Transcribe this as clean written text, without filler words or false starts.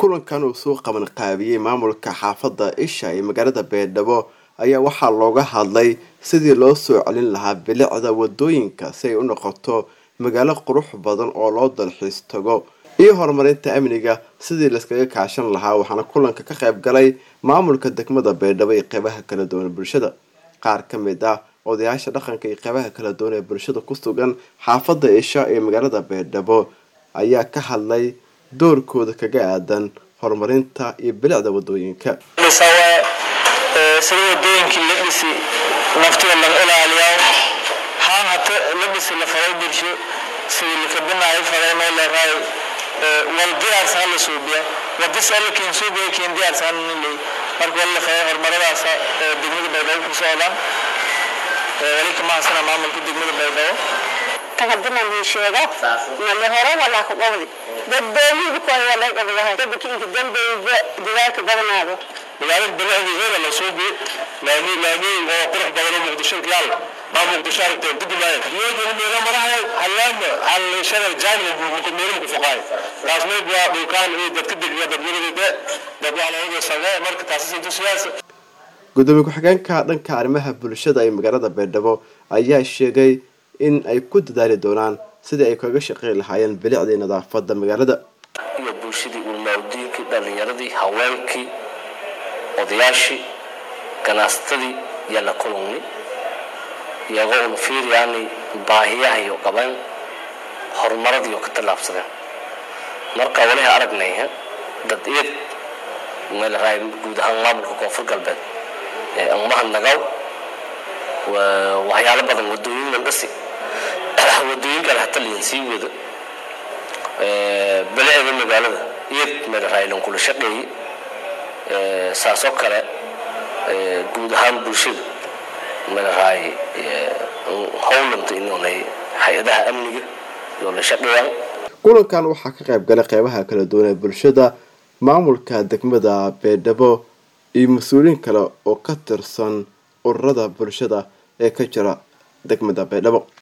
kulankan uu soo qaban qaabiyay maamulka xaafadda Isha ee magaalada Beedhabo ayaa waxaa looga hadlay sidii loo soo celin lahaa bilicda wadooyinka si ay u noqoto magaalo qurux badan oo loo dalxiis tago iyo horumarinta amniga sidii la iskaga kaashan lahaa waxaana kulanka ka qayb galay maamulka degmada Beedhabo ee qaybaha kala duwan bulshada qaar ka mid ah odayaasha dhaqanka ee qaybaha kala duwan ee bulshada ku sugan xaafadda Isha ee magaalada Beedhabo ayaa ka hadlay doorkooda kaga aadan horumarinta iyo bilicda wadooyinka sida wadooyinka la dhisi naftiga laga ilaaliyo haata la dhisi la faray bulsho sida la kabinayo faray meel la raay waldiyaar saan la suubiya wada salkiin suubiya kiin diyaar saan nilay marka la faray horumaradaas degmada Beedhabo ku socdaan wali kama sana maamulka degmada Beedhabo تقدمنا من شيء من هرب ولا كقولي بدوني بكون ولا قبلها تبكي إنك جنب دواك قبلنا هذا لذلك بالعكس غير المسؤولي لاني وقرح بدل مقدشين كلام ما مقدشين تبدي معي يجي من يوم راح حلام على شغل جانب مكملين كفقاي لازم يبقى بكان تكدي ده على هذا السنة مركز تأسيس السياسة gudoomiye ku-xigeenka dhanka arrimaha bulshada ee magaalada Beedhabo ayaa sheegay in ay ku dadaali doonaan sidii ay kaga shaqeyn lahaayeen bilicda nadaafadda magaalada iyo bulshadii uu mawduucii dhalinyaradii haweenkii odayaashii ganaastadii iyo la kulmay iyagoo fiiriyaan baahiyaha iyo qaban horumaradii ka talaabsadeen marka wali aragnay dad iyad meel raay guud ahaan maamulka koonfur galbeed amahan nagaw waxyaalo badan wadooyin la dhisi wadooyinka hatta liinsii wada bilicda magaalada iyo meel raaylan kula shaqeeyay saasoo kale guud ahaan bulshada meel raay howlanta inay hay'adaha amniga iyo la shaqeeyaan kulankan waxaa ka qayb galay qaybaha kala duwan ee bulshada maamulka degmada Beedhabo iyo mas'uuliyiin kale oo ka tirsan ururada bulshada ee ka jira degmada Beedhabo